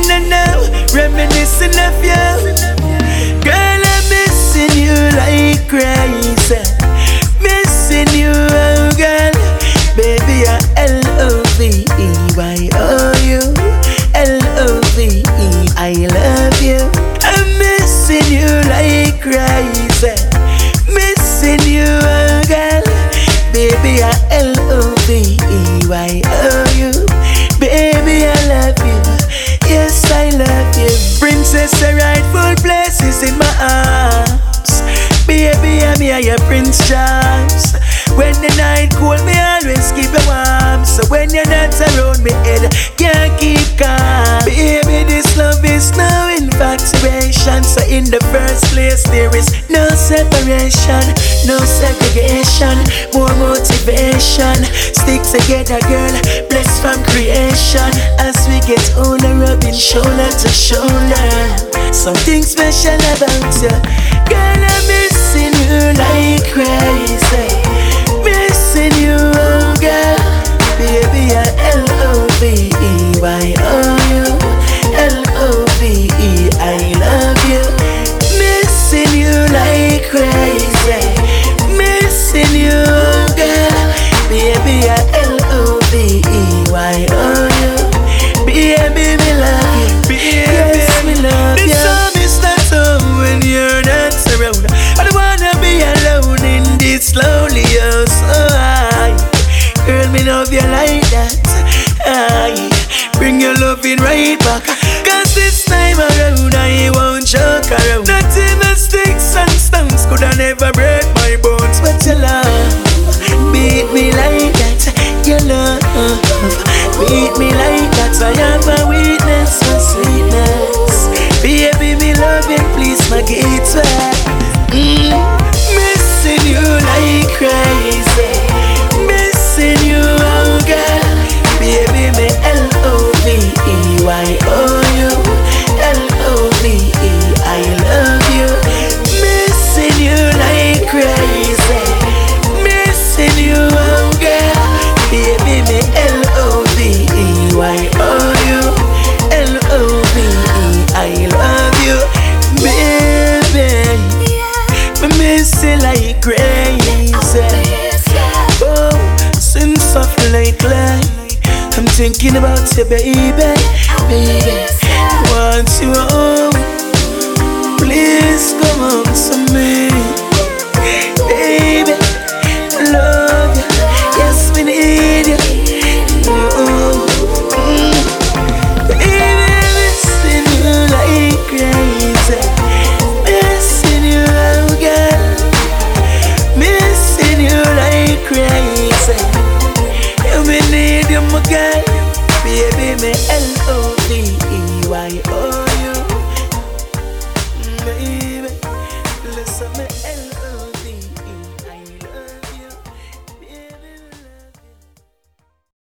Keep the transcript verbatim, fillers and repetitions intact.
no, no, reminiscing of you. Girl, I'm missing you like crazy. Missing you, oh girl. Baby, I L O V E Y O U. L O V E, I love you. I'm missing you like crazy. Missing you, oh girl. Baby, I L O V E Y O U. Baby, I love you. Yes, I love you. Princess, a rightful place is in my arms. Baby, I'm here, your Prince Charles. When the night cold, me always keep you warm. So when you're not around me, head can't keep calm. Baby, this love is no infatuation. So in the first place, there is no separation, no segregation, more motivation. Stick together, girl, blessed from creation. As we get older, rubbing shoulder to shoulder. Something special about you. Girl, I'm missing you like crazy. Missing you, oh girl. Baby, I L O V E Y O U. L O V E, I love you. Missing you like crazy. Missing you, oh girl. Baby, I L O V E Y O U. Baby, me love you. Yes, me love you. This song is not home when you're not around. I don't wanna be alone in this lonely house. Oh, I, girl, me love you like that. I bring your loving right back. Cause this time around I won't joke around. Not even sticks and stones could I never break my bones. But your love beat me like that. Your love beat me like that. I have a weakness for sweetness. Baby, me love you, please my gateway. Mm. Missing you like crazy. Missing you, oh girl. Baby, me L O V E Y O U. L O V E, I love you. Missing you like crazy. Missing you, oh girl. Baby, me L O V E Y O U. L O V E, I love you. Baby, me miss you like crazy. Oh, since of lately I'm thinking about you, baby. Baby, want you home. Please come home to me. Baby, love you. Yes, we need you. Mm-mm. Mm. Baby, missing you like crazy. Missing you, oh girl. Missing you like crazy. You me need you, my girl. Baby, me L O V E Y O